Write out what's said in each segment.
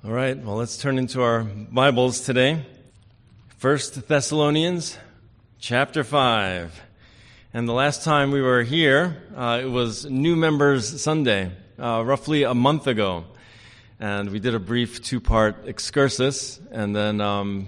All right, well, let's turn into our Bibles today. 1 Thessalonians chapter 5. And the last time we were here, it was New Members Sunday, roughly a month ago. And we did a brief two-part excursus, and then,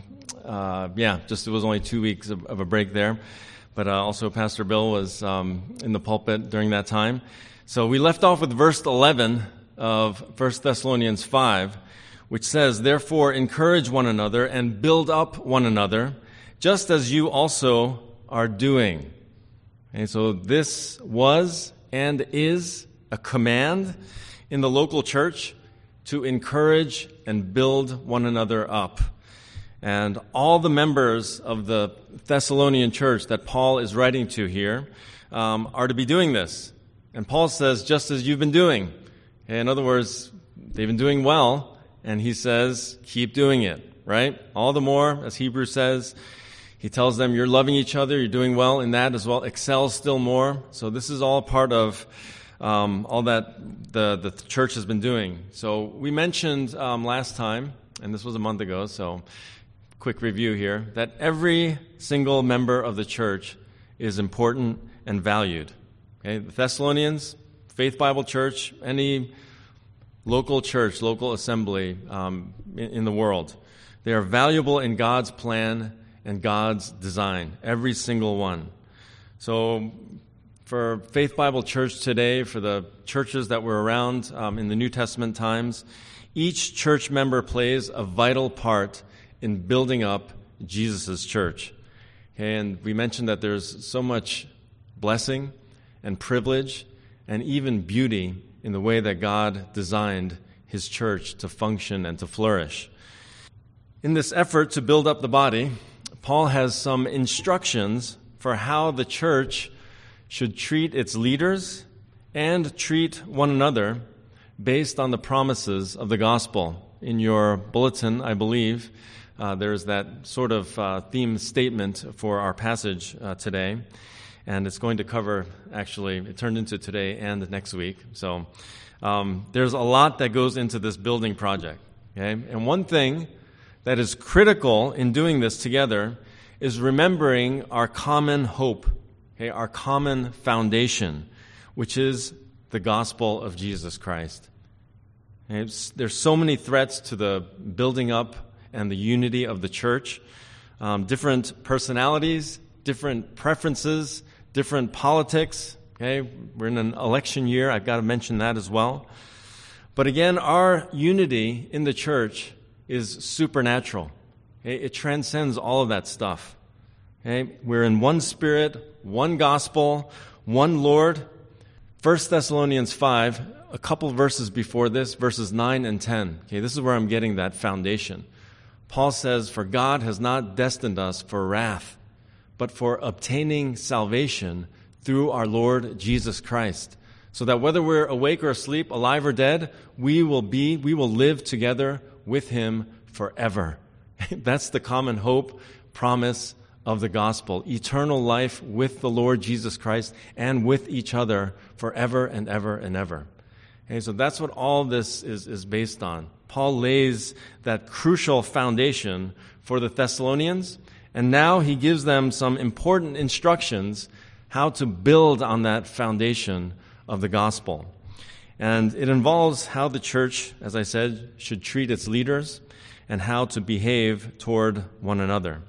it was only 2 weeks of a break there. But also Pastor Bill was in the pulpit during that time. So we left off with verse 11 of 1 Thessalonians 5, which says, "Therefore encourage one another and build up one another, just as you also are doing." And so this was and is a command in the local church to encourage and build one another up. And all the members of the Thessalonian church that Paul is writing to here are to be doing this. And Paul says, just as you've been doing. In other words, they've been doing well. And he says, keep doing it, right? All the more, as Hebrews says, he tells them you're loving each other, you're doing well in that as well, excel still more. So this is all part of all that the church has been doing. So we mentioned last time, and this was a month ago, so quick review here, that every single member of the church is important and valued. Okay, the Thessalonians, Faith Bible Church, any local church, local assembly in the world. They are valuable in God's plan and God's design, every single one. So for Faith Bible Church today, for the churches that were around in the New Testament times, each church member plays a vital part in building up Jesus' church. Okay, and we mentioned that there's so much blessing and privilege and even beauty in the way that God designed His church to function and to flourish. In this effort to build up the body, Paul has some instructions for how the church should treat its leaders and treat one another based on the promises of the gospel. In your bulletin, I believe, there's that sort of theme statement for our passage today. And it's going to cover, actually, it turned into today and next week. So there's a lot that goes into this building project. Okay? And one thing that is critical in doing this together is remembering our common hope, okay? Our common foundation, which is the gospel of Jesus Christ. Okay? There's so many threats to the building up and the unity of the church. Different personalities, different preferences, different politics. Okay, we're in an election year. I've got to mention that as well. But again, our unity in the church is supernatural. Okay? It transcends all of that stuff. Okay? We're in one Spirit, one gospel, one Lord. 1 Thessalonians 5, a couple verses before this, verses 9 and 10. Okay, this is where I'm getting that foundation. Paul says, "For God has not destined us for wrath, but for obtaining salvation through our Lord Jesus Christ, so that whether we're awake or asleep, alive or dead, we will live together with Him forever." That's the common hope, promise of the gospel. Eternal life with the Lord Jesus Christ and with each other forever and ever and ever. Okay, so that's what all this is based on. Paul lays that crucial foundation for the Thessalonians. And now he gives them some important instructions how to build on that foundation of the gospel. And it involves how the church, as I said, should treat its leaders and how to behave toward one another.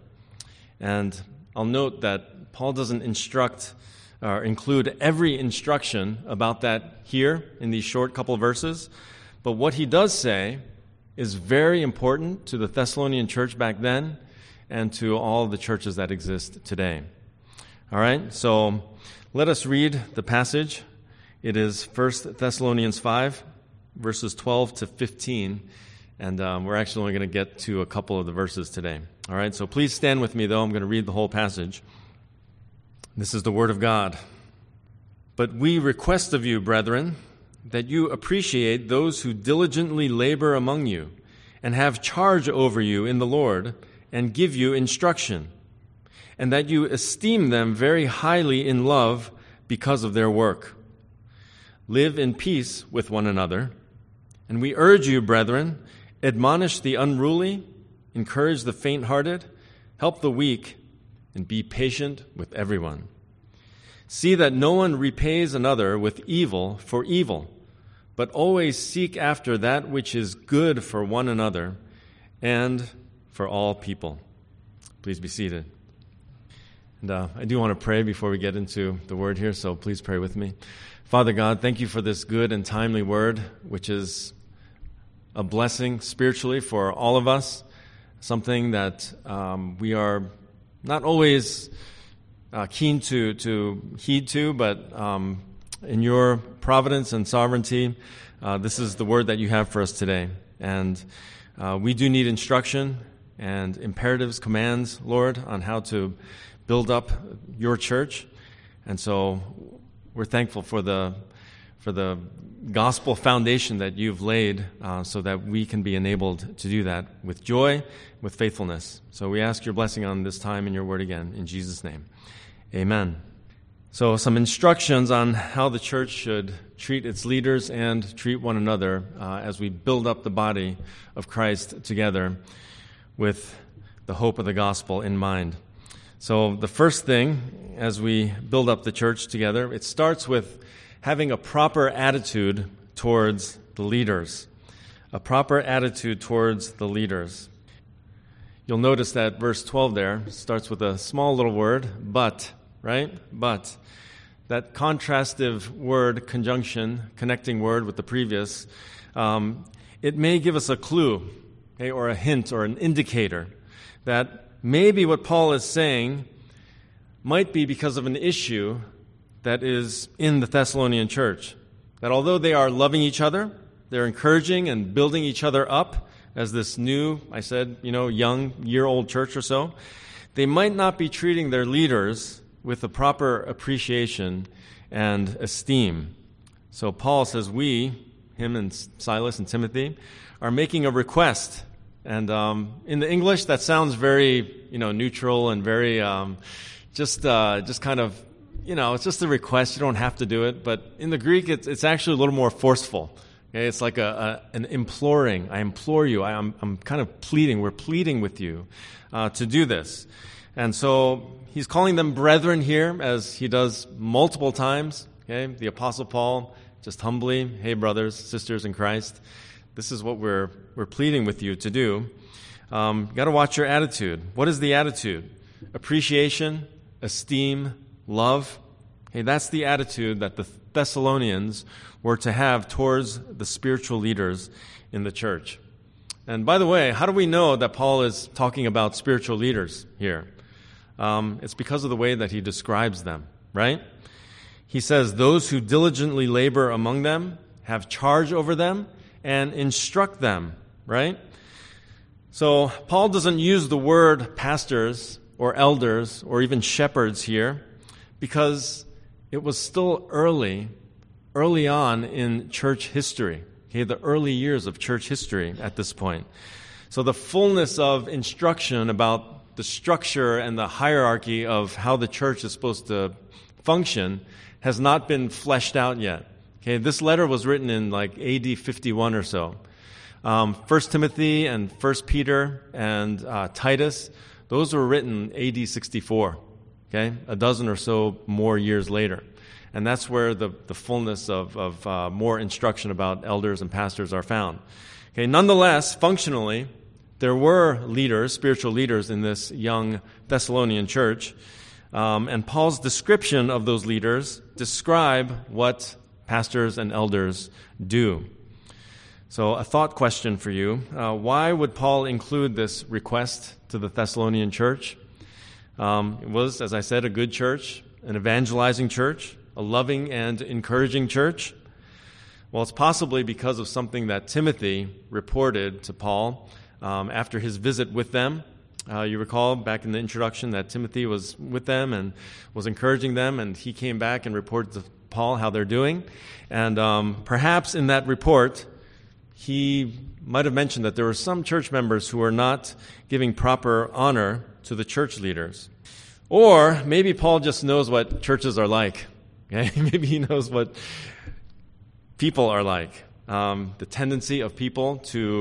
And I'll note that Paul doesn't instruct or include every instruction about that here in these short couple verses. But what he does say is very important to the Thessalonian church back then and to all the churches that exist today. All right, so let us read the passage. It is 1 Thessalonians 5, verses 12 to 15, and we're actually only going to get to a couple of the verses today. All right, so please stand with me, though. I'm going to read the whole passage. This is the Word of God. "But we request of you, brethren, that you appreciate those who diligently labor among you and have charge over you in the Lord, and give you instruction, and that you esteem them very highly in love because of their work. Live in peace with one another. And we urge you, brethren, Admonish the unruly, encourage the faint-hearted, help the weak, and be patient with everyone. See that no one repays another with evil for evil, but always seek after that which is good for one another and for all people. Please be seated. And I do want to pray before we get into the word here, so please pray with me. Father God, thank you for this good and timely word, which is a blessing spiritually for all of us, something that we are not always keen to heed to, but in your providence and sovereignty, this is the word that you have for us today. And we do need instruction and imperatives, commands, Lord, on how to build up your church. And so we're thankful for the gospel foundation that you've laid so that we can be enabled to do that with joy, with faithfulness. So we ask your blessing on this time in your word again, in Jesus' name. Amen. So some instructions on how the church should treat its leaders and treat one another as we build up the body of Christ together with the hope of the gospel in mind. So the first thing, as we build up the church together, it starts with having a proper attitude towards the leaders. A proper attitude towards the leaders. You'll notice that verse 12 there starts with a small little word, but, right? But. That contrastive word, conjunction, connecting word with the previous, it may give us a clue, okay, or a hint or an indicator that maybe what Paul is saying might be because of an issue that is in the Thessalonian church. That although they are loving each other, they're encouraging and building each other up as this new, I said, young, year-old church or so, they might not be treating their leaders with the proper appreciation and esteem. So Paul says him and Silas and Timothy, are making a request. And in the English, that sounds very, neutral and very just kind of, it's just a request. You don't have to do it. But in the Greek, it's actually a little more forceful. Okay? It's like an imploring. I implore you. I'm kind of pleading. We're pleading with you to do this. And so he's calling them brethren here, as he does multiple times. Okay? The Apostle Paul, just humbly, hey, brothers, sisters in Christ, this is what we're pleading with you to do. Got to watch your attitude. What is the attitude? Appreciation, esteem, love. Okay, that's the attitude that the Thessalonians were to have towards the spiritual leaders in the church. And by the way, how do we know that Paul is talking about spiritual leaders here? It's because of the way that he describes them, right? He says, those who diligently labor among them, have charge over them, and instruct them, right? So Paul doesn't use the word pastors or elders or even shepherds here because it was still early on in church history, okay, the early years of church history at this point. So the fullness of instruction about the structure and the hierarchy of how the church is supposed to function has not been fleshed out yet. Okay, this letter was written in like AD 51 or so. 1 Timothy and 1 Peter and Titus, those were written AD 64. Okay, a dozen or so more years later. And that's where the fullness of more instruction about elders and pastors are found. Okay, nonetheless, functionally, there were leaders, spiritual leaders in this young Thessalonian church, and Paul's description of those leaders describe what pastors and elders do. So a thought question for you. Why would Paul include this request to the Thessalonian church? It was, as I said, a good church, an evangelizing church, a loving and encouraging church. Well, it's possibly because of something that Timothy reported to Paul after his visit with them. You recall back in the introduction that Timothy was with them and was encouraging them, and he came back and reported to Paul how they're doing. And perhaps in that report, he might have mentioned that there were some church members who were not giving proper honor to the church leaders. Or maybe Paul just knows what churches are like. Okay? Maybe he knows what people are like. The tendency of people to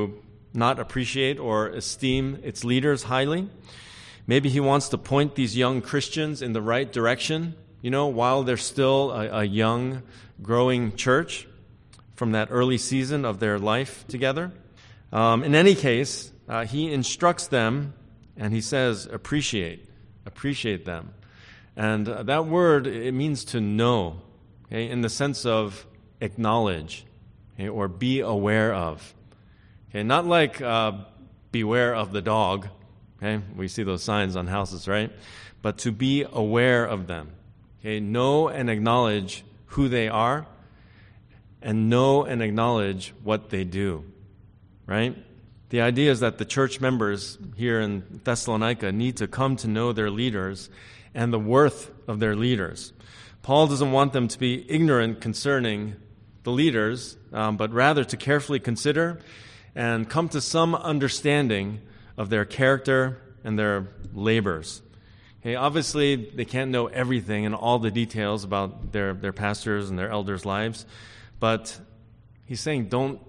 not appreciate or esteem its leaders highly. Maybe he wants to point these young Christians in the right direction, while they're still a young, growing church from that early season of their life together. In any case, he instructs them, and he says, appreciate them. And that word, it means to know, in the sense of acknowledge, or be aware of. Not like beware of the dog. We see those signs on houses, right? But to be aware of them. Know and acknowledge who they are, and know and acknowledge what they do, right? The idea is that the church members here in Thessalonica need to come to know their leaders and the worth of their leaders. Paul doesn't want them to be ignorant concerning the leaders, but rather to carefully consider and come to some understanding of their character and their labors. Obviously, they can't know everything and all the details about their pastors and their elders' lives, but he's saying don't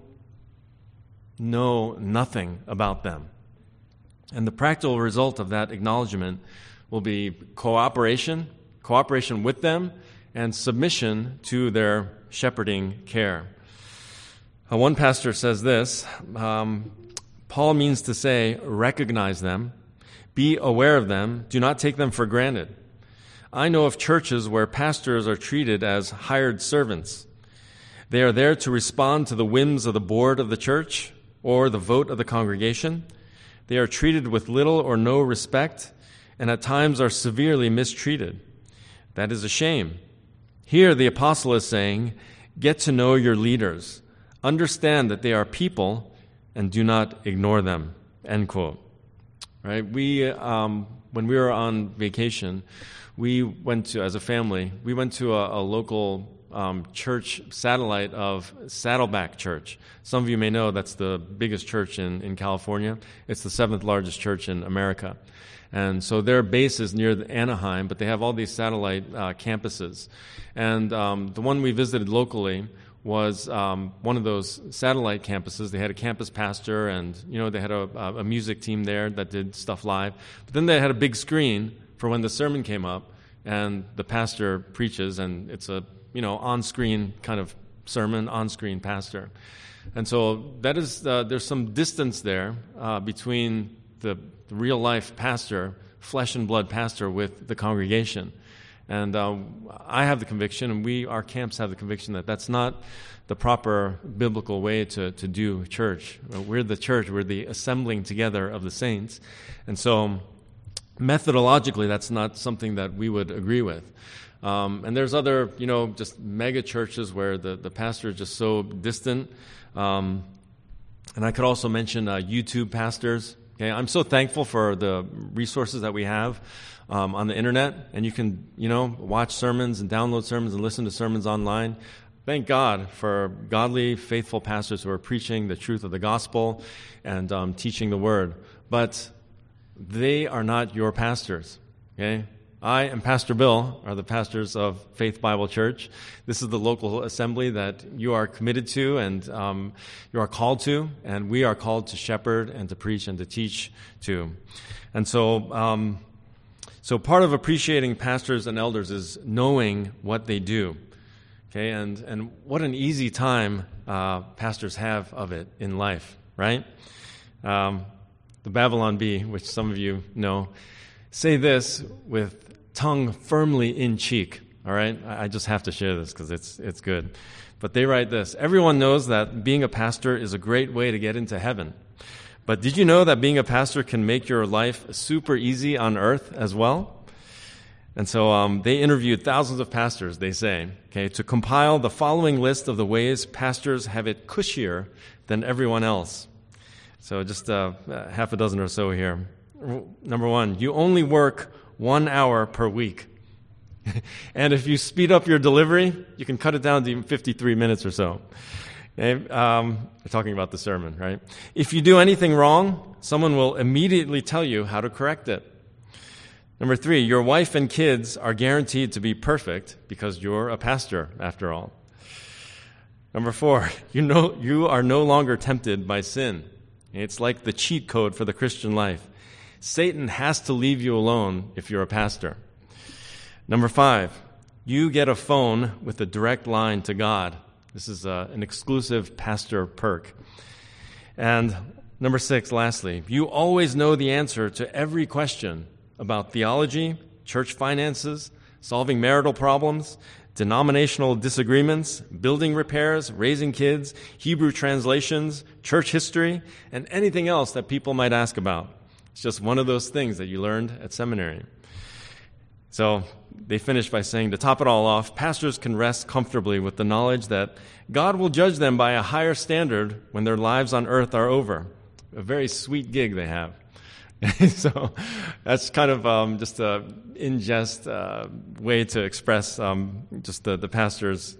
know nothing about them. And the practical result of that acknowledgement will be cooperation with them, and submission to their shepherding care. One pastor says this, Paul means to say, recognize them, be aware of them, do not take them for granted. I know of churches where pastors are treated as hired servants. They are there to respond to the whims of the board of the church or the vote of the congregation. They are treated with little or no respect, and at times are severely mistreated. That is a shame. Here the apostle is saying, get to know your leaders. Understand that they are people and do not ignore them. End quote. Right? When we were on vacation, we went to, as a family, we went to a local church satellite of Saddleback Church. Some of you may know that's the biggest church in California. It's the 7th largest church in America. And so their base is near Anaheim, but they have all these satellite campuses. And the one we visited locally was one of those satellite campuses. They had a campus pastor, and they had a music team there that did stuff live. But then they had a big screen for when the sermon came up, and the pastor preaches, and it's a on-screen kind of sermon, on-screen pastor. And so that is there's some distance there between the real-life pastor, flesh and blood pastor, with the congregation. And I have the conviction, and our camps have the conviction, that that's not the proper biblical way to do church. We're the church. We're the assembling together of the saints. And so methodologically, that's not something that we would agree with. And there's other, just mega churches where the pastor is just so distant. And I could also mention YouTube pastors. Okay, I'm so thankful for the resources that we have on the internet, and you can, watch sermons and download sermons and listen to sermons online. Thank God for godly, faithful pastors who are preaching the truth of the gospel and teaching the word. But they are not your pastors. Okay. I and Pastor Bill are the pastors of Faith Bible Church. This is the local assembly that you are committed to and you are called to, and we are called to shepherd and to preach and to teach to. And so part of appreciating pastors and elders is knowing what they do. Okay, and what an easy time pastors have of it in life, right? The Babylon Bee, which some of you know, say this with tongue firmly in cheek, all right? I just have to share this because it's good. But they write this: everyone knows that being a pastor is a great way to get into heaven. But did you know that being a pastor can make your life super easy on earth as well? And so they interviewed thousands of pastors, they say, to compile the following list of the ways pastors have it cushier than everyone else. So just half a dozen or so here. Number 1, you only work 1 hour per week. And if you speed up your delivery, you can cut it down to even 53 minutes or so. Okay? We're talking about the sermon, right? If you do anything wrong, someone will immediately tell you how to correct it. Number 3, your wife and kids are guaranteed to be perfect because you're a pastor, after all. Number 4, you are no longer tempted by sin. It's like the cheat code for the Christian life. Satan has to leave you alone if you're a pastor. Number 5, you get a phone with a direct line to God. This is an exclusive pastor perk. And number 6, lastly, you always know the answer to every question about theology, church finances, solving marital problems, denominational disagreements, building repairs, raising kids, Hebrew translations, church history, and anything else that people might ask about. It's just one of those things that you learned at seminary. So they finish by saying, to top it all off, pastors can rest comfortably with the knowledge that God will judge them by a higher standard when their lives on earth are over. A very sweet gig they have. So that's kind of just an in-jest way to express just the pastor's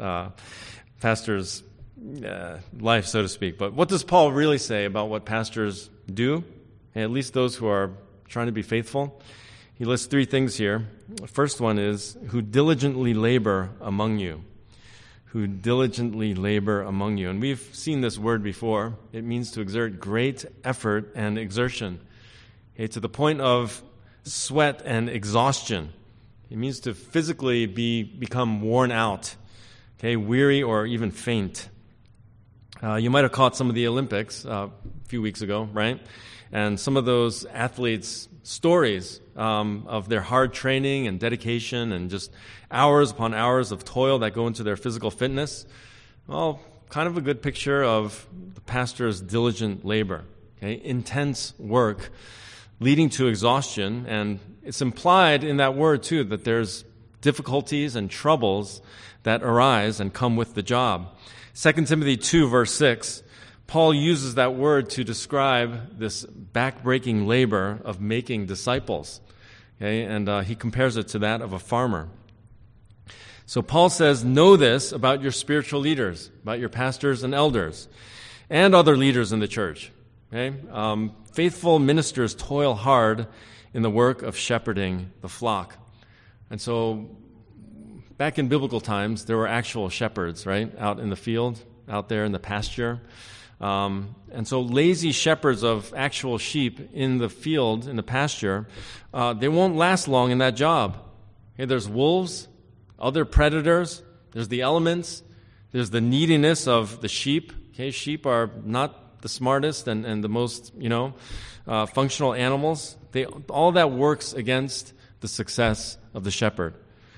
life, so to speak. But what does Paul really say about what pastors do? At least those who are trying to be faithful. He lists 3 things here. The first one is, who diligently labor among you. Who diligently labor among you. And we've seen this word before. It means to exert great effort and exertion. Okay, to the point of sweat and exhaustion. It means to physically become worn out, okay, weary or even faint. You might have caught some of the Olympics a few weeks ago, right? And some of those athletes' stories of their hard training and dedication and just hours upon hours of toil that go into their physical fitness. Well, kind of a good picture of the pastor's diligent labor, okay? Intense work leading to exhaustion. And it's implied in that word, too, that there's difficulties and troubles that arise and come with the job. 2 Timothy 2, verse 6, Paul uses that word to describe this back-breaking labor of making disciples. Okay? And he compares it to that of a farmer. So Paul says, know this about your spiritual leaders, about your pastors and elders, and other leaders in the church. Okay? Faithful ministers toil hard in the work of shepherding the flock. And so back in biblical times, there were actual shepherds, right, out in the field, out there in the pasture. And so lazy shepherds of actual sheep in the field, in the pasture, they won't last long in that job. Okay, there's wolves, other predators, there's the elements, there's the neediness of the sheep. Okay, sheep are not the smartest and the most, functional animals. All that works against the success of the shepherd.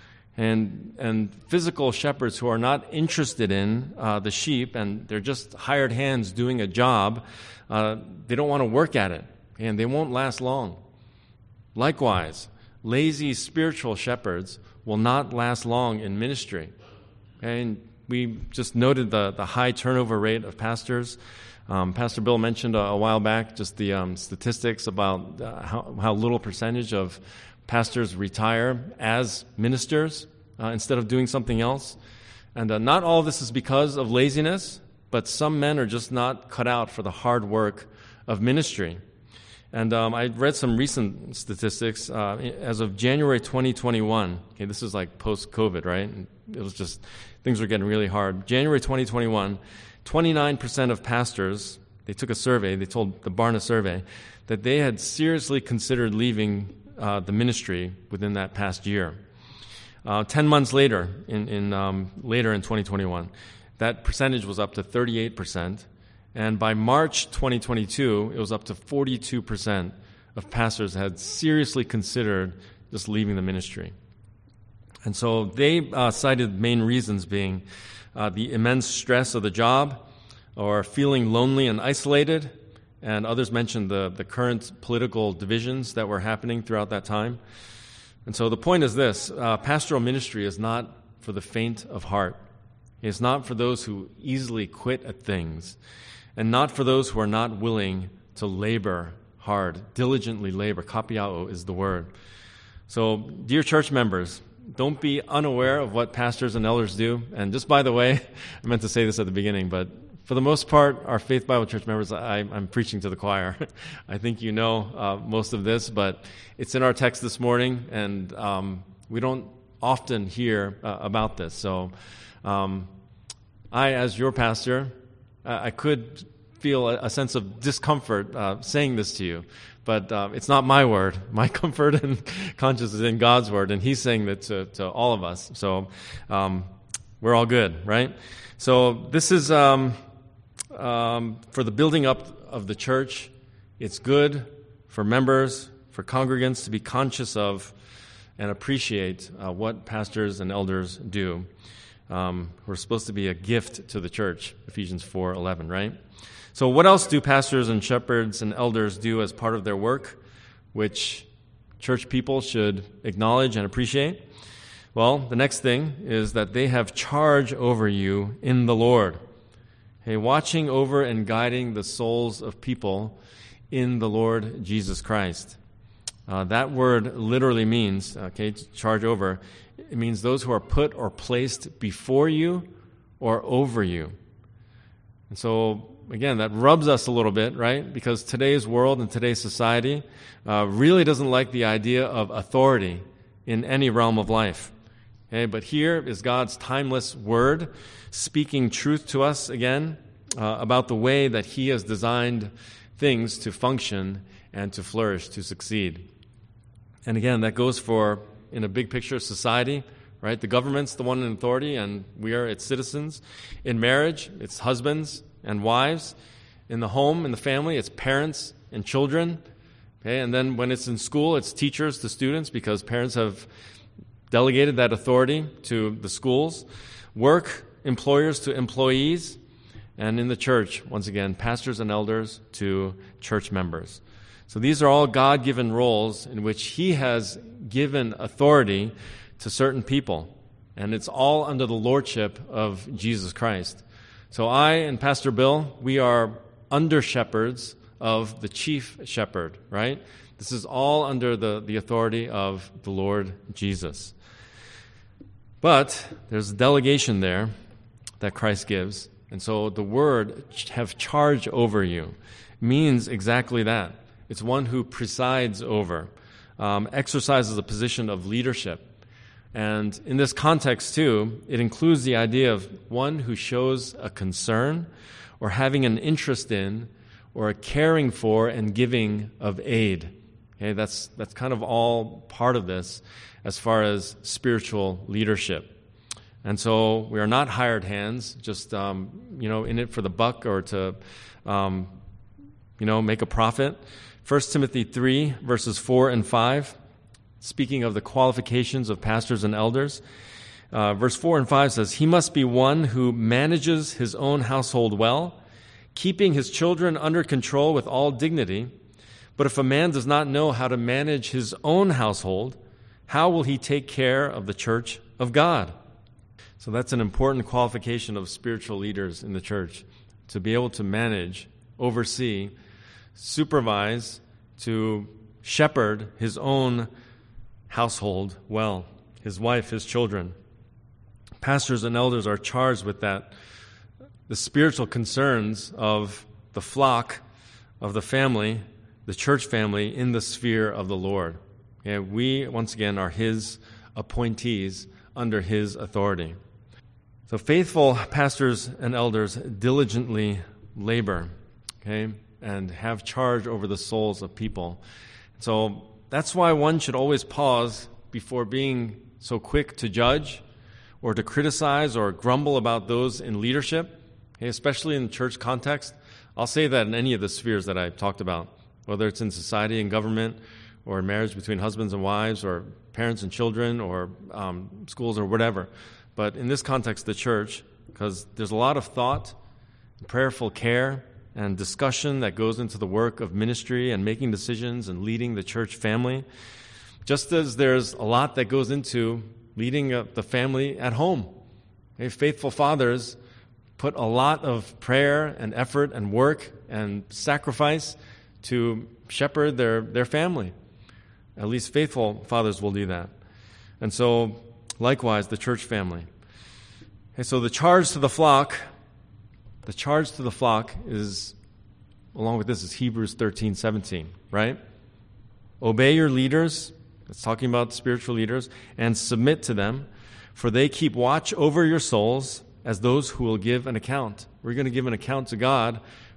And physical shepherds who are not interested in the sheep and they're just hired hands doing a job, they don't want to work at it, and they won't last long. Likewise, lazy spiritual shepherds will not last long in ministry. And we just noted the high turnover rate of pastors. Pastor Bill mentioned a while back just the statistics about how little percentage of pastors retire as ministers instead of doing something else. And not all of this is because of laziness, but some men are just not cut out for the hard work of ministry. And I read some recent statistics. As of January 2021, okay, this is like post-COVID, right? It was just, things were getting really hard. January 2021, 29% of pastors, they took a survey, they told the Barna survey, that they had seriously considered leaving the ministry within that past year. 10 months later, later in 2021, that percentage was up to 38%. And by March 2022, it was up to 42% of pastors had seriously considered just leaving the ministry. And so they cited main reasons being the immense stress of the job, or feeling lonely and isolated, and others mentioned the current political divisions that were happening throughout that time. And so the point is this, pastoral ministry is not for the faint of heart. It's not for those who easily quit at things, and not for those who are not willing to labor hard, diligently labor. Kapiao is the word. So, dear church members, don't be unaware of what pastors and elders do. And just by the way, I meant to say this at the beginning, but for the most part, our Faith Bible Church members, I'm preaching to the choir. I think you know most of this, but it's in our text this morning, and we don't often hear about this. So I, as your pastor, I could feel a sense of discomfort saying this to you. But it's not my word. My comfort and conscience is in God's word, and He's saying that to all of us. So we're all good, right? So this is for the building up of the church. It's good for members, for congregants to be conscious of and appreciate what pastors and elders do. We're supposed to be a gift to the church, Ephesians 4:11, right? So what else do pastors and shepherds and elders do as part of their work, which church people should acknowledge and appreciate? Well, the next thing is that they have charge over you in the Lord. Okay, watching over and guiding the souls of people in the Lord Jesus Christ. That word literally means, charge over, it means those who are put or placed before you or over you. And so, again, that rubs us a little bit, right? Because today's world and today's society really doesn't like the idea of authority in any realm of life. Okay, but here is God's timeless word speaking truth to us again about the way that He has designed things to function and to flourish, to succeed. And again, that goes for, in a big picture, society, right? The government's the one in authority, and we are its citizens. In marriage, it's husbands and wives. In the home, in the family, it's parents and children. Okay, and then when it's in school, it's teachers to students, because parents have delegated that authority to the schools. Work, employers to employees. And in the church, once again, pastors and elders to church members. So these are all God-given roles in which He has given authority to certain people. And it's all under the lordship of Jesus Christ. So I and Pastor Bill, we are under-shepherds of the chief shepherd, right? This is all under the authority of the Lord Jesus. But there's a delegation there that Christ gives. And so the word, have charge over you, means exactly that. It's one who presides over, exercises a position of leadership. And in this context, too, it includes the idea of one who shows a concern or having an interest in or a caring for and giving of aid. Okay, that's kind of all part of this as far as spiritual leadership. And so we are not hired hands, just in it for the buck or to make a profit. 1 Timothy 3, verses 4 and 5, speaking of the qualifications of pastors and elders. Verse 4 and 5 says, "He must be one who manages his own household well, keeping his children under control with all dignity. But if a man does not know how to manage his own household, how will he take care of the church of God?" So that's an important qualification of spiritual leaders in the church, to be able to manage, oversee, supervise, to shepherd his own household well, his wife, his children. Pastors and elders are charged with that, the spiritual concerns of the flock, of the family, the church family in the sphere of the Lord. And we, once again, are His appointees under His authority. So faithful pastors and elders diligently labor, and have charge over the souls of people. So that's why one should always pause before being so quick to judge or to criticize or grumble about those in leadership, especially in the church context. I'll say that in any of the spheres that I talked about, whether it's in society and government or in marriage between husbands and wives or parents and children or schools or whatever. But in this context, the church, because there's a lot of thought, prayerful care, and discussion that goes into the work of ministry and making decisions and leading the church family, just as there's a lot that goes into leading the family at home. Faithful fathers put a lot of prayer and effort and work and sacrifice to shepherd their family. At least faithful fathers will do that. And so, likewise, the church family. So the charge to the flock is, along with this, is Hebrews 13:17, right? Obey your leaders, it's talking about spiritual leaders, and submit to them, for they keep watch over your souls as those who will give an account. We're going to give an account to God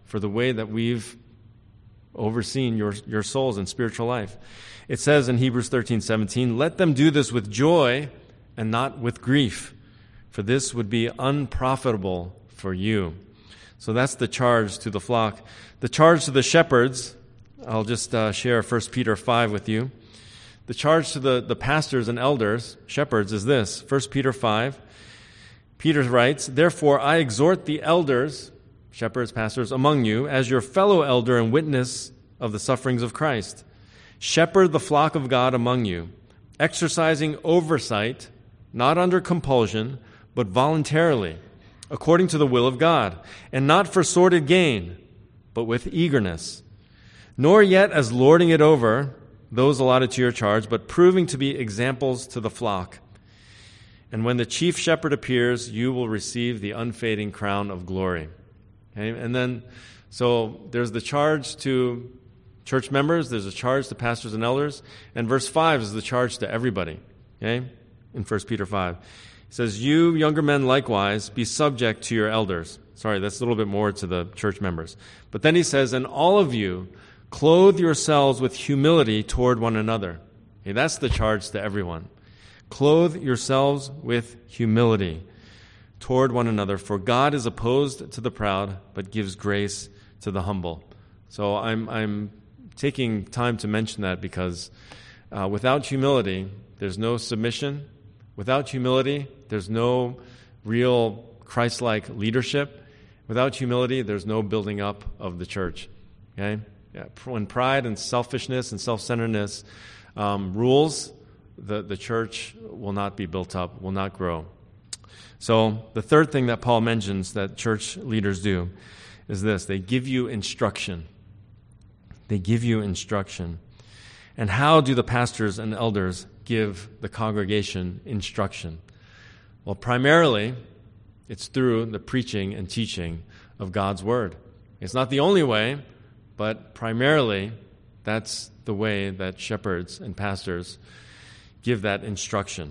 for the way that we've overseen your souls and spiritual life. It says in Hebrews 13:17, "Let them do this with joy and not with grief, for this would be unprofitable for you." So that's the charge to the flock. The charge to the shepherds, I'll just share 1 Peter 5 with you. The charge to the pastors and elders, shepherds, is this. 1 Peter 5, Peter writes, "Therefore I exhort the elders," shepherds, pastors, "among you, as your fellow elder and witness of the sufferings of Christ. Shepherd the flock of God among you, exercising oversight, not under compulsion, but voluntarily, according to the will of God, and not for sordid gain, but with eagerness. Nor yet as lording it over those allotted to your charge, but proving to be examples to the flock. And when the chief shepherd appears, you will receive the unfading crown of glory." Okay? And then, so there's the charge to church members, there's a charge to pastors and elders, and verse 5 is the charge to everybody. Okay? In 1 Peter 5. It says, "You younger men likewise be subject to your elders." Sorry, that's a little bit more to the church members. But then he says, "And all of you clothe yourselves with humility toward one another." Okay, that's the charge to everyone. Clothe yourselves with humility toward one another, for God is opposed to the proud, but gives grace to the humble. So I'm taking time to mention that because without humility, there's no submission. Without humility, there's no real Christ-like leadership. Without humility, there's no building up of the church. Okay? Yeah. When pride and selfishness and self-centeredness rules, the church will not be built up, will not grow. So the third thing that Paul mentions that church leaders do is this. They give you instruction. They give you instruction. And how do the pastors and elders give the congregation instruction? Well, primarily, it's through the preaching and teaching of God's Word. It's not the only way, but primarily, that's the way that shepherds and pastors give that instruction.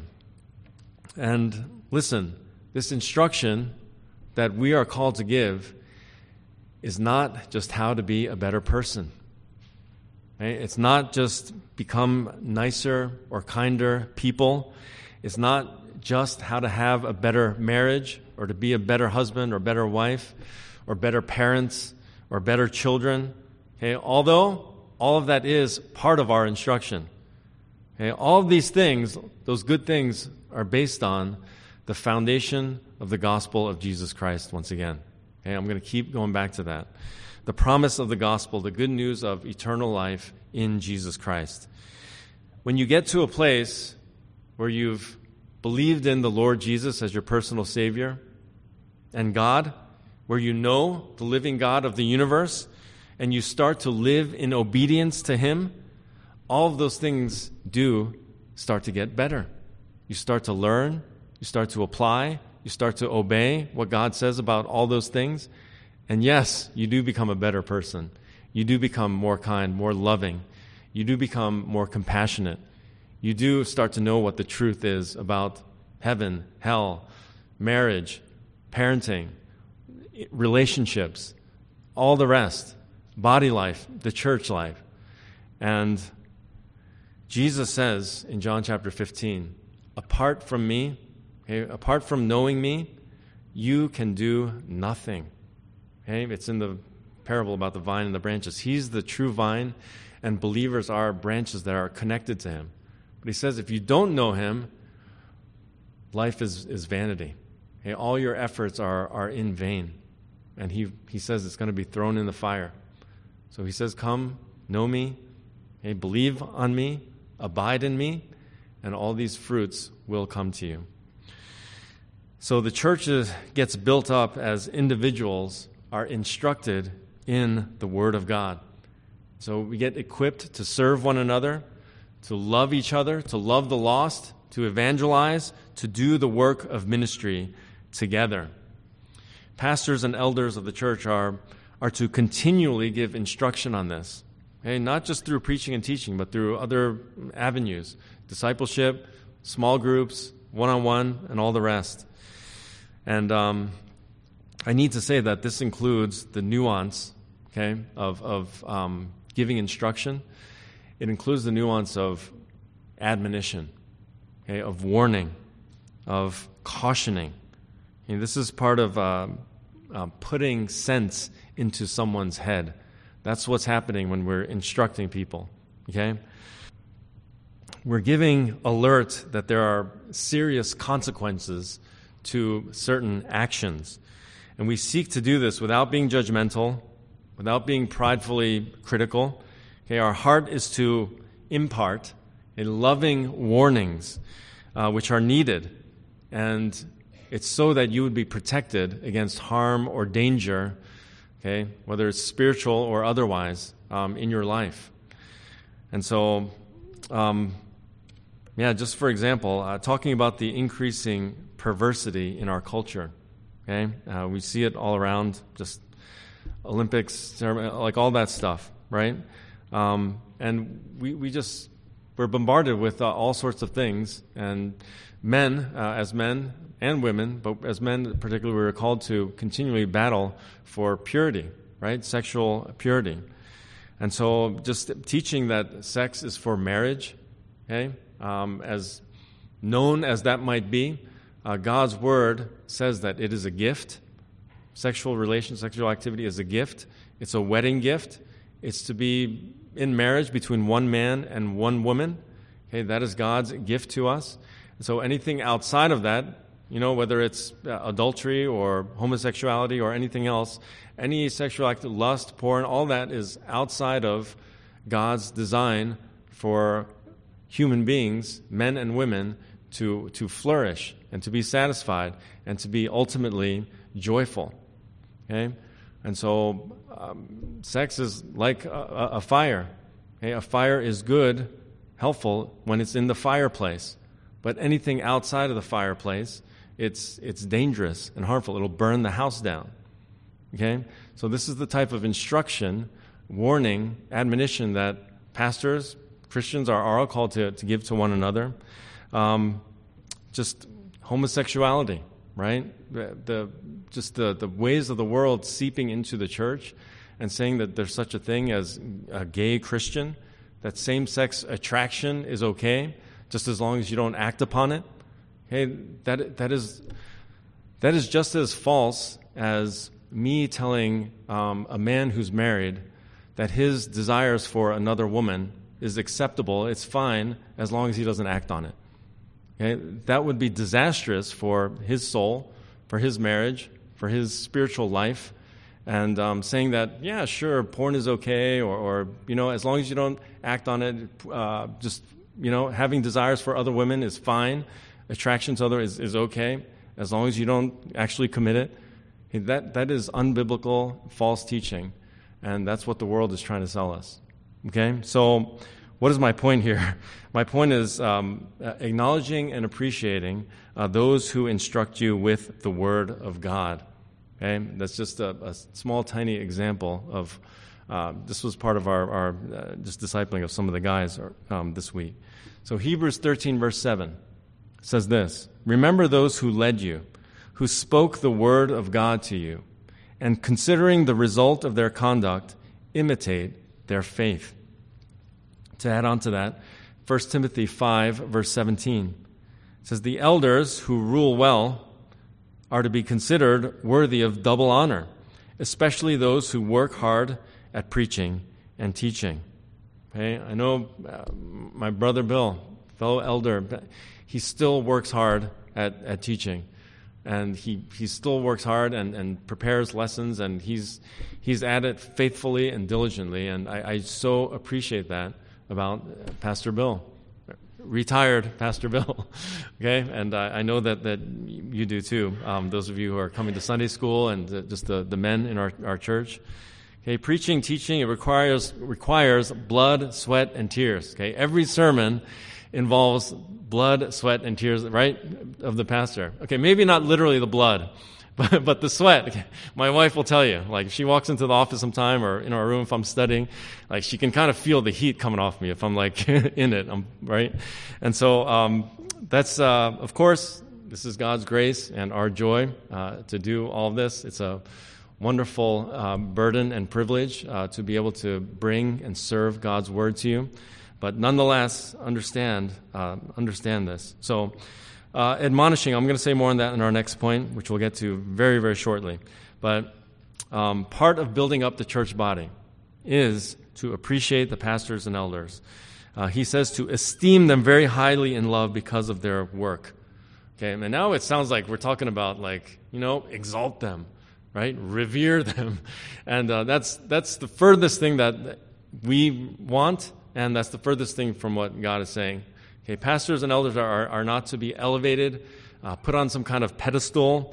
And listen, this instruction that we are called to give is not just how to be a better person. Right? It's not just become nicer or kinder people. It's not just how to have a better marriage or to be a better husband or better wife or better parents or better children. Okay? Although all of that is part of our instruction. Okay? All of these things, those good things, are based on the foundation of the gospel of Jesus Christ once again. Okay? I'm going to keep going back to that. The promise of the gospel, the good news of eternal life in Jesus Christ. When you get to a place where you've believed in the Lord Jesus as your personal Savior and God, where you know the living God of the universe, and you start to live in obedience to Him, all of those things do start to get better. You start to learn, you start to apply, you start to obey what God says about all those things. And yes, you do become a better person. You do become more kind, more loving. You do become more compassionate. You do start to know what the truth is about heaven, hell, marriage, parenting, relationships, all the rest, body life, the church life. And Jesus says in John chapter 15, apart from me, okay, apart from knowing me, you can do nothing. Okay? It's in the parable about the vine and the branches. He's the true vine, and believers are branches that are connected to Him. But He says if you don't know Him, life is vanity. Okay? All your efforts are in vain. And he says it's going to be thrown in the fire. So He says, come, know me, okay? Believe on me, abide in me, and all these fruits will come to you. So the church gets built up as individuals are instructed in the Word of God. So we get equipped to serve one another, to love each other, to love the lost, to evangelize, to do the work of ministry together. Pastors and elders of the church are to continually give instruction on this. Okay? Not just through preaching and teaching, but through other avenues. Discipleship, small groups, one-on-one, and all the rest. And I need to say that this includes the nuance okay, of giving instruction. It includes the nuance of admonition, okay, of warning, of cautioning. And this is part of putting sense into someone's head. That's what's happening when we're instructing people, okay? We're giving alert that there are serious consequences to certain actions. And we seek to do this without being judgmental, without being pridefully critical. Okay, our heart is to impart loving warnings which are needed. And it's so that you would be protected against harm or danger, okay, whether it's spiritual or otherwise, in your life. And so, just for example, talking about the increasing perversity in our culture, okay? We see it all around, just Olympics, like all that stuff, right? And we're bombarded with all sorts of things, and men, as men and women, but as men particularly, we're called to continually battle for purity, right? Sexual purity. And so just teaching that sex is for marriage, okay? As known as that might be, God's word says that it is a gift. Sexual activity is a gift. It's a wedding gift. It's to be in marriage between one man and one woman. Okay, that is God's gift to us. So anything outside of that, whether it's adultery or homosexuality or anything else, any sexual act, lust, porn, all that is outside of God's design for human beings, men and women, to flourish and to be satisfied and to be ultimately joyful. Okay? And so sex is like a fire. Okay? A fire is good, helpful when it's in the fireplace. But anything outside of the fireplace, it's dangerous and harmful. It'll burn the house down. Okay? So this is the type of instruction, warning, admonition that pastors, Christians are all called to give to one another. Just homosexuality, right? The ways of the world seeping into the church and saying that there's such a thing as a gay Christian, that same-sex attraction is okay, just as long as you don't act upon it. Okay, that is just as false as me telling a man who's married that his desires for another woman is acceptable, it's fine, as long as he doesn't act on it. Okay? That would be disastrous for his soul, for his marriage, for his spiritual life, and saying that, yeah, sure, porn is okay, or as long as you don't act on it, having desires for other women is fine, attraction to others is okay, as long as you don't actually commit it. Okay, that is unbiblical, false teaching, and that's what the world is trying to sell us. Okay, so what is my point here? My point is acknowledging and appreciating those who instruct you with the Word of God. Okay, that's just a small, tiny example of. This was part of our just discipling of some of the guys this week. So Hebrews 13, verse 7 says this: "Remember those who led you, who spoke the word of God to you, and considering the result of their conduct, imitate their faith." To add on to that, 1 Timothy 5, verse 17 says, "The elders who rule well are to be considered worthy of double honor, especially those who work hard at preaching and teaching." Okay, I know my brother Bill, fellow elder, he still works hard at teaching. And he still works hard and prepares lessons, and he's at it faithfully and diligently. And I so appreciate that about Pastor Bill, retired Pastor Bill. Okay, and I know that you do too. Those of you who are coming to Sunday school and just the men in our church. Okay, preaching, teaching, it requires blood, sweat, and tears. Okay, every sermon involves blood, sweat, and tears, right, of the pastor. Okay, maybe not literally the blood, but the sweat. Okay. My wife will tell you, like, if she walks into the office sometime or in our room if I'm studying, like, she can kind of feel the heat coming off me if I'm, like, in it, right? And so that's, of course, this is God's grace and our joy to do all of this. It's a wonderful burden and privilege to be able to bring and serve God's word to you. But nonetheless, understand this. So, admonishing, I'm going to say more on that in our next point, which we'll get to very, very shortly. But part of building up the church body is to appreciate the pastors and elders. He says to esteem them very highly in love because of their work. Okay, and now it sounds like we're talking about exalt them, right? Revere them. And that's the furthest thing that we want, and that's the furthest thing from what God is saying. Okay, pastors and elders are not to be elevated, put on some kind of pedestal,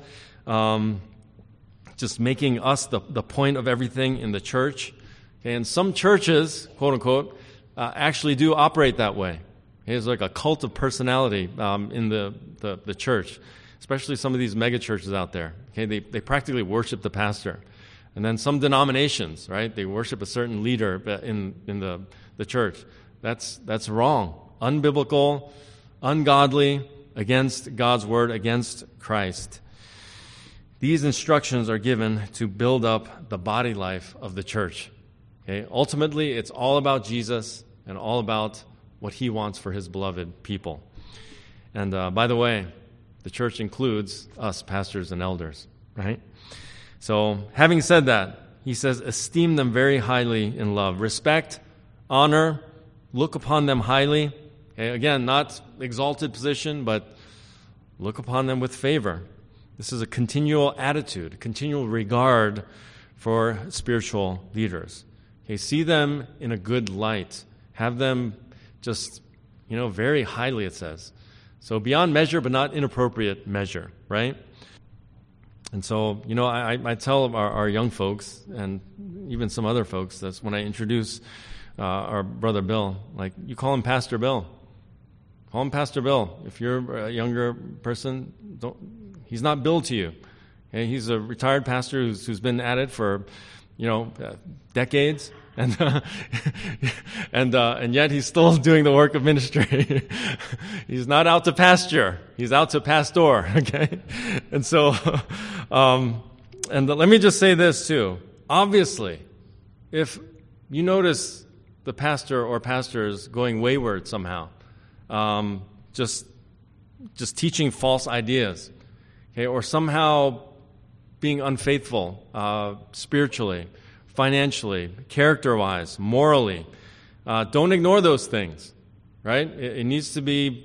just making us the point of everything in the church. Okay, and some churches, quote unquote, actually do operate that way. It's like a cult of personality in the church, especially some of these mega churches out there. Okay, they practically worship the pastor. And then some denominations, right, they worship a certain leader in the church. That's wrong. Unbiblical, ungodly, against God's word, against Christ. These instructions are given to build up the body life of the church. Okay? Ultimately, it's all about Jesus and all about what he wants for his beloved people. And by the way, the church includes us, pastors and elders, right? So having said that, he says, esteem them very highly in love. Respect, honor, look upon them highly. Okay? Again, not exalted position, but look upon them with favor. This is a continual attitude, continual regard for spiritual leaders. Okay? See them in a good light. Have them just, very highly, it says. So beyond measure, but not inappropriate measure, right? And so, I tell our young folks, and even some other folks, that's when I introduce our brother Bill, like, you call him Pastor Bill. Call him Pastor Bill. If you're a younger person, he's not Bill to you. Okay? He's a retired pastor who's been at it for, decades. And yet he's still doing the work of ministry. He's not out to pasture. He's out to pastor, okay? And so, and let me just say this too. Obviously, if you notice the pastor or pastors going wayward somehow, just teaching false ideas, okay, or somehow being unfaithful spiritually, financially, character-wise, morally. Don't ignore those things, right? It needs to be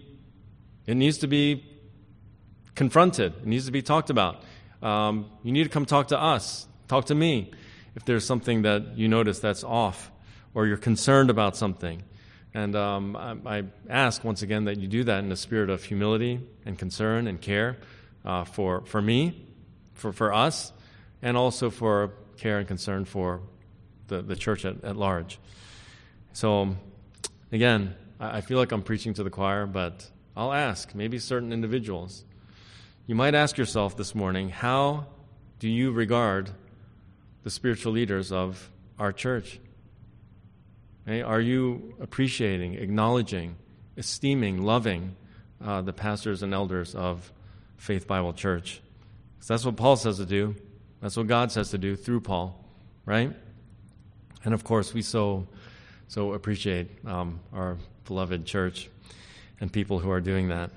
confronted. It needs to be talked about. You need to come talk to us, talk to me, if there's something that you notice that's off, or you're concerned about something. And I ask once again that you do that in a spirit of humility and concern and care for me, for us, and also for care and concern for the church at large. So, again, I feel like I'm preaching to the choir, but I'll ask, maybe certain individuals. You might ask yourself this morning, how do you regard the spiritual leaders of our church? Okay? Are you appreciating, acknowledging, esteeming, loving the pastors and elders of Faith Bible Church? Because that's what Paul says to do. That's what God says to do through Paul, right? And of course, we so appreciate our beloved church and people who are doing that.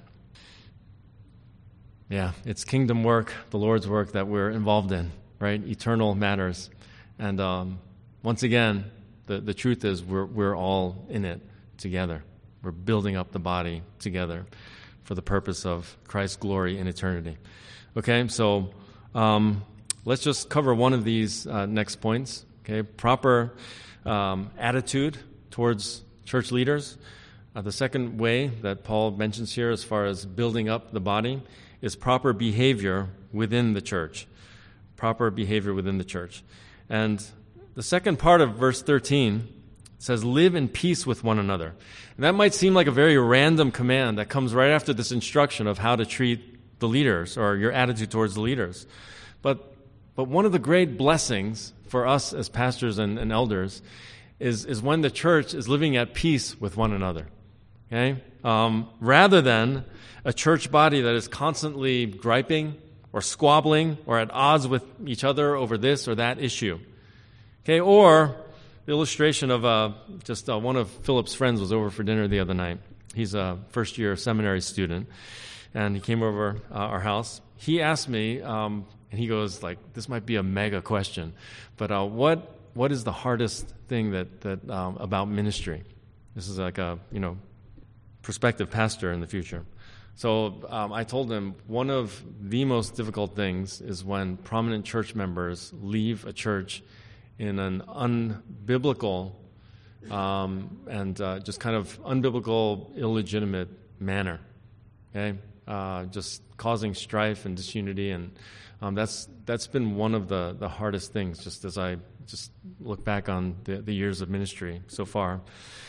Yeah, it's kingdom work, the Lord's work that we're involved in, right? Eternal matters. And once again, the truth is we're all in it together. We're building up the body together for the purpose of Christ's glory in eternity. Okay, so let's just cover one of these next points. Okay, proper attitude towards church leaders. The second way that Paul mentions here as far as building up the body is proper behavior within the church. Proper behavior within the church. And the second part of verse 13 says, live in peace with one another. And that might seem like a very random command that comes right after this instruction of how to treat the leaders or your attitude towards the leaders. But one of the great blessings for us as pastors and elders is when the church is living at peace with one another. Okay? Rather than a church body that is constantly griping, or squabbling or at odds with each other over this or that issue. Okay, or the illustration of one of Philip's friends was over for dinner the other night. He's a first-year seminary student, and he came over our house. He asked me, and he goes, like, this might be a mega question, but what is the hardest thing that about ministry? This is like a prospective pastor in the future. So I told him one of the most difficult things is when prominent church members leave a church in an unbiblical and just kind of unbiblical, illegitimate manner. Okay, just causing strife and disunity, and that's been one of the hardest things. Just as I just look back on the years of ministry so far,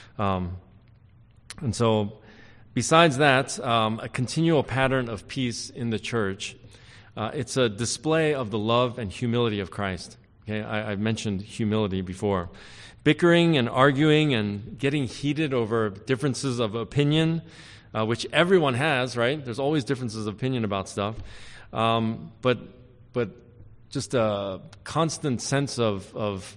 and so besides that, a continual pattern of peace in the church. It's a display of the love and humility of Christ. Okay, I've mentioned humility before. Bickering and arguing and getting heated over differences of opinion, which everyone has, right? There's always differences of opinion about stuff. But just a constant sense of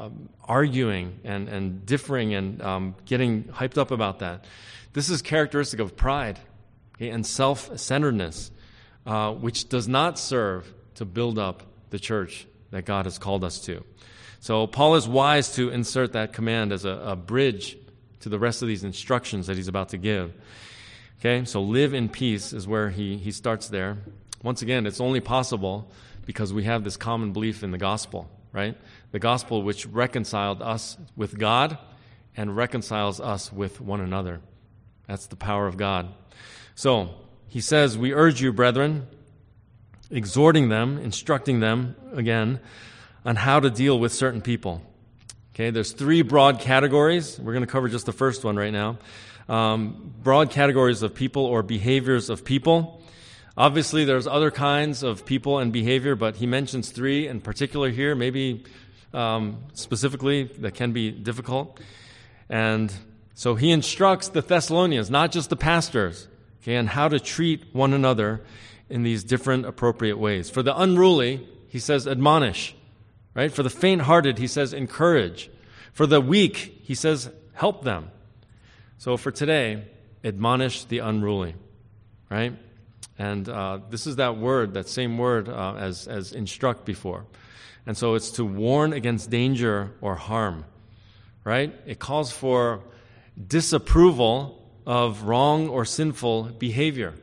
arguing and differing and getting hyped up about that. This is characteristic of pride, okay, and self-centeredness, which does not serve to build up the church that God has called us to. So Paul is wise to insert that command as a bridge to the rest of these instructions that he's about to give. Okay, so live in peace is where he starts there. Once again, it's only possible because we have this common belief in the gospel, right? The gospel which reconciled us with God and reconciles us with one another. That's the power of God. So he says, we urge you, brethren, exhorting them, instructing them, again, on how to deal with certain people. Okay, there's three broad categories. We're going to cover just the first one right now. Broad categories of people or behaviors of people. Obviously, there's other kinds of people and behavior, but he mentions three in particular here, maybe specifically, that can be difficult. And so he instructs the Thessalonians, not just the pastors, okay, on how to treat one another in these different appropriate ways. For the unruly, he says admonish, right? For the faint-hearted, he says encourage. For the weak, he says help them. So for today, admonish the unruly, right? And this is that word, that same word as instruct before. And so it's to warn against danger or harm, right? It calls for disapproval of wrong or sinful behavior.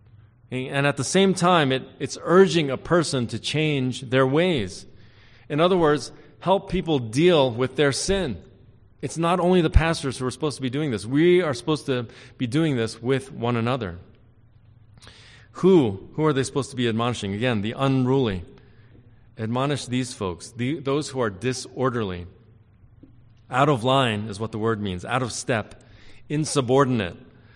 And at the same time, it's urging a person to change their ways. In other words, help people deal with their sin. It's not only the pastors who are supposed to be doing this. We are supposed to be doing this with one another. Who are they supposed to be admonishing? Again, the unruly. Admonish these folks, those who are disorderly. Out of line is what the word means. Out of step. Insubordinate.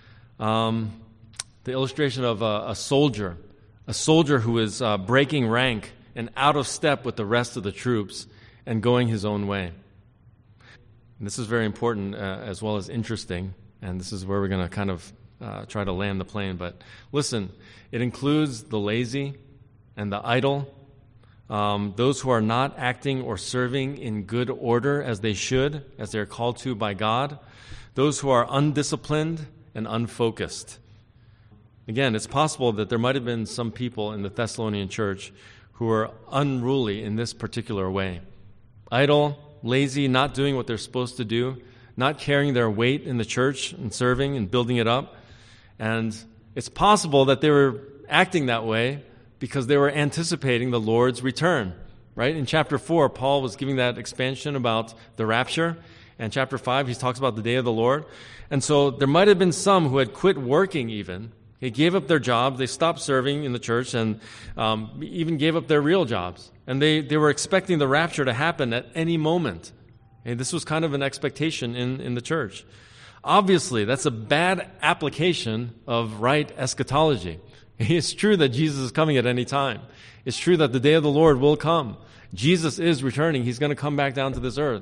The illustration of a soldier who is breaking rank and out of step with the rest of the troops and going his own way. And this is very important as well as interesting, and this is where we're going to kind of try to land the plane. But listen, it includes the lazy and the idle, those who are not acting or serving in good order as they should, as they're called to by God, those who are undisciplined and unfocused. Again, it's possible that there might have been some people in the Thessalonian church who were unruly in this particular way. Idle, lazy, not doing what they're supposed to do, not carrying their weight in the church and serving and building it up. And it's possible that they were acting that way because they were anticipating the Lord's return. Right? In chapter 4, Paul was giving that expansion about the rapture. And chapter 5, he talks about the day of the Lord. And so there might have been some who had quit working even. They gave up their jobs, they stopped serving in the church, and even gave up their real jobs. And they were expecting the rapture to happen at any moment. And this was kind of an expectation in the church. Obviously, that's a bad application of right eschatology. It's true that Jesus is coming at any time. It's true that the day of the Lord will come. Jesus is returning. He's going to come back down to this earth.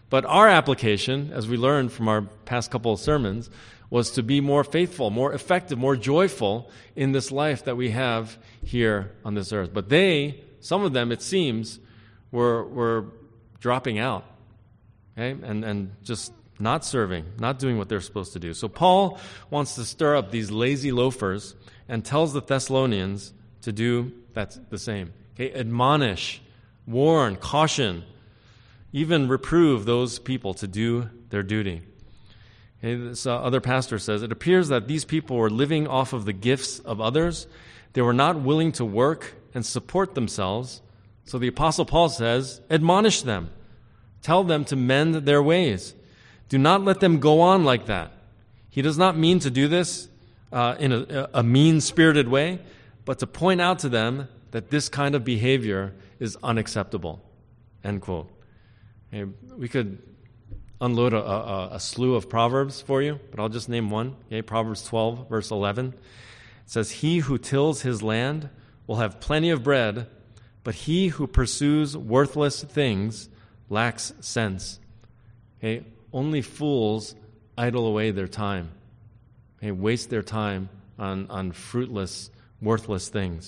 But our application, as we learned from our past couple of sermons, was to be more faithful, more effective, more joyful in this life that we have here on this earth. But some of them, it seems, were dropping out, okay? And just not serving, not doing what they're supposed to do. So Paul wants to stir up these lazy loafers and tells the Thessalonians to do the same. Okay? Admonish, warn, caution, even reprove those people to do their duty. Okay? This other pastor says, it appears that these people were living off of the gifts of others. They were not willing to work and support themselves. So the Apostle Paul says, admonish them. Tell them to mend their ways. Do not let them go on like that. He does not mean to do this in a mean-spirited way, but to point out to them that this kind of behavior is unacceptable. End quote. Okay, we could unload a slew of Proverbs for you, but I'll just name one. Okay, Proverbs 12, verse 11. It says, he who tills his land will have plenty of bread, but he who pursues worthless things lacks sense. Okay, only fools idle away their time. Okay, waste their time on fruitless, worthless things.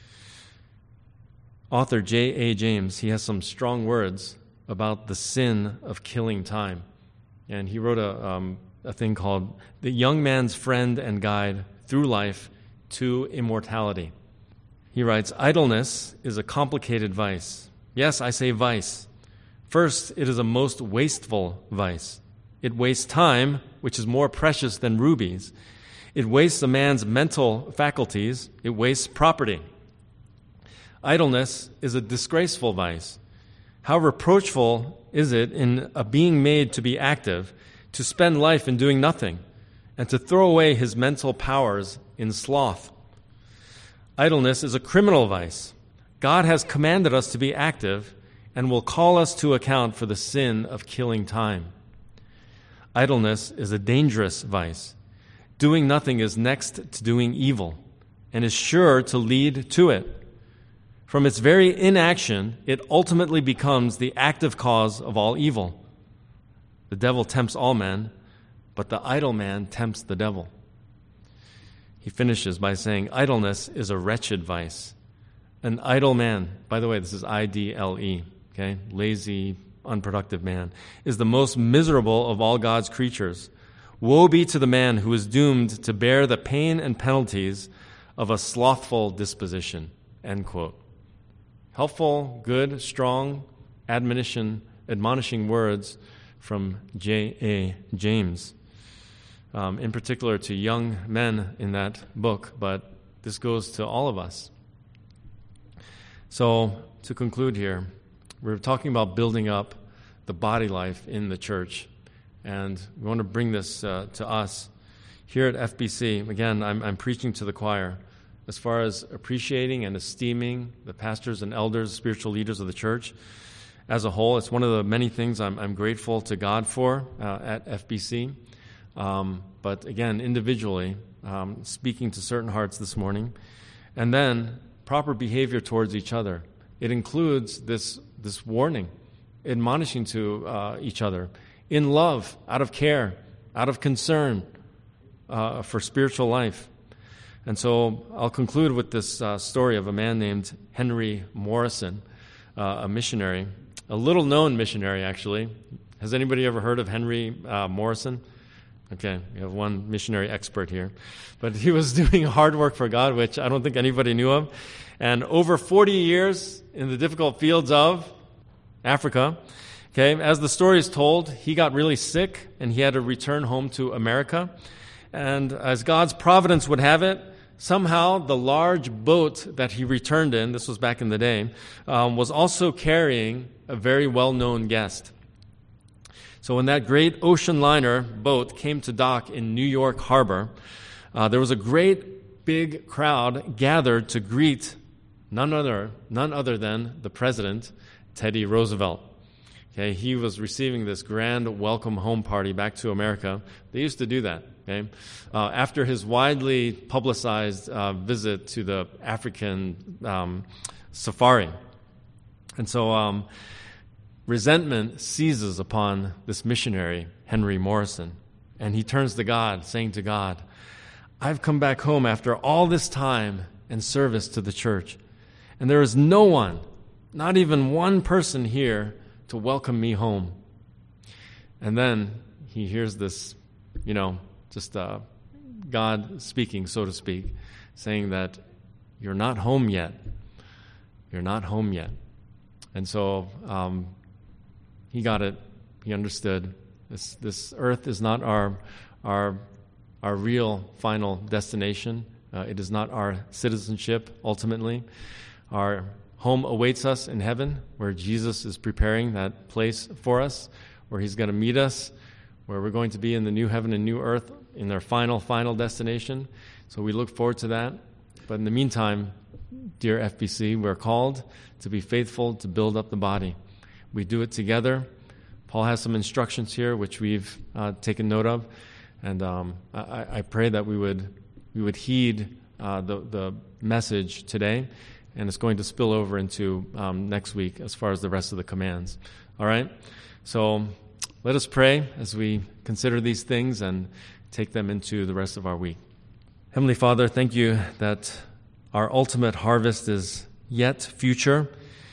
Author J.A. James, he has some strong words about the sin of killing time. And he wrote a thing called The Young Man's Friend and Guide Through Life to Immortality. He writes, idleness is a complicated vice. Yes, I say vice. First, it is a most wasteful vice. It wastes time, which is more precious than rubies. It wastes a man's mental faculties. It wastes property. Idleness is a disgraceful vice. How reproachful is it in a being made to be active, to spend life in doing nothing, and to throw away his mental powers in sloth? Idleness is a criminal vice. God has commanded us to be active and will call us to account for the sin of killing time. Idleness is a dangerous vice. Doing nothing is next to doing evil and is sure to lead to it. From its very inaction, it ultimately becomes the active cause of all evil. The devil tempts all men, but the idle man tempts the devil. He finishes by saying, idleness is a wretched vice. An idle man, by the way, this is I-D-L-E, okay, lazy, unproductive man, is the most miserable of all God's creatures. Woe be to the man who is doomed to bear the pain and penalties of a slothful disposition. End quote. Helpful, good, strong, admonishing words from J.A. James, in particular to young men in that book, but this goes to all of us. So, to conclude here, we're talking about building up the body life in the church, and we want to bring this to us. Here at FBC, again, I'm preaching to the choir as far as appreciating and esteeming the pastors and elders, spiritual leaders of the church as a whole. It's one of the many things I'm grateful to God for at FBC. But again, individually, speaking to certain hearts this morning, and then proper behavior towards each other. It includes this warning, admonishing to each other in love, out of care, out of concern for spiritual life. And so I'll conclude with this story of a man named Henry Morrison, a missionary, a little-known missionary, actually. Has anybody ever heard of Henry Morrison? Okay, we have one missionary expert here. But he was doing hard work for God, which I don't think anybody knew of. And over 40 years in the difficult fields of Africa, okay, as the story is told, he got really sick and he had to return home to America. And as God's providence would have it, somehow the large boat that he returned in, this was back in the day, was also carrying a very well-known guest. So when that great ocean liner boat came to dock in New York Harbor, there was a great big crowd gathered to greet none other than the president, Teddy Roosevelt. Okay, he was receiving this grand welcome home party back to America. They used to do that. Okay, after his widely publicized visit to the African safari, and so resentment seizes upon this missionary, Henry Morrison, and he turns to God, saying to God, I've come back home after all this time and service to the church, and there is no one, not even one person here to welcome me home. And then he hears this, God speaking, so to speak, saying that you're not home yet. You're not home yet. And so he got it. He understood. This earth is not our real final destination. It is not our citizenship ultimately. Our home awaits us in heaven, where Jesus is preparing that place for us, where he's going to meet us, where we're going to be in the new heaven and new earth in their final destination. So we look forward to that. But in the meantime, dear FBC, we're called to be faithful to build up the body. We do it together. Paul has some instructions here which we've taken note of, and I pray that we would heed the message today, and it's going to spill over into next week as far as the rest of the commands. All right? So let us pray as we consider these things and take them into the rest of our week. Heavenly Father, thank you that our ultimate harvest is yet future,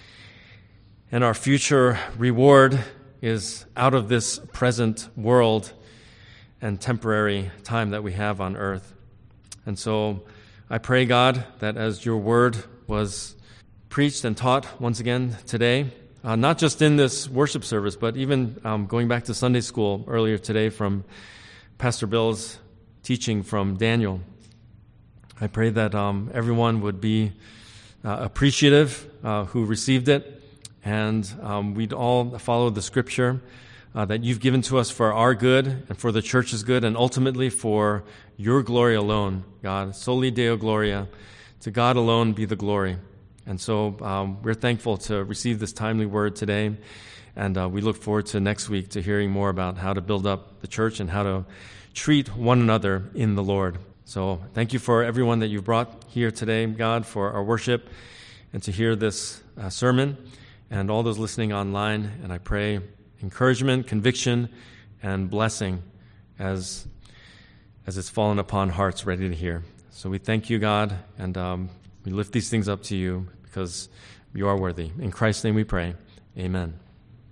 and our future reward is out of this present world and temporary time that we have on earth. And so I pray, God, that as your word was preached and taught once again today, not just in this worship service, but even going back to Sunday school earlier today from Pastor Bill's teaching from Daniel, I pray that everyone would be appreciative who received it, and we'd all follow the scripture that you've given to us for our good and for the church's good, and ultimately for your glory alone, God. Soli Deo Gloria. To God alone be the glory. And so we're thankful to receive this timely word today, and we look forward to next week to hearing more about how to build up the church and how to treat one another in the Lord. So thank you for everyone that you've brought here today, God, for our worship and to hear this sermon, and all those listening online. And I pray encouragement, conviction, and blessing as it's fallen upon hearts ready to hear. So we thank you, God, and we lift these things up to you because you are worthy. In Christ's name we pray. Amen.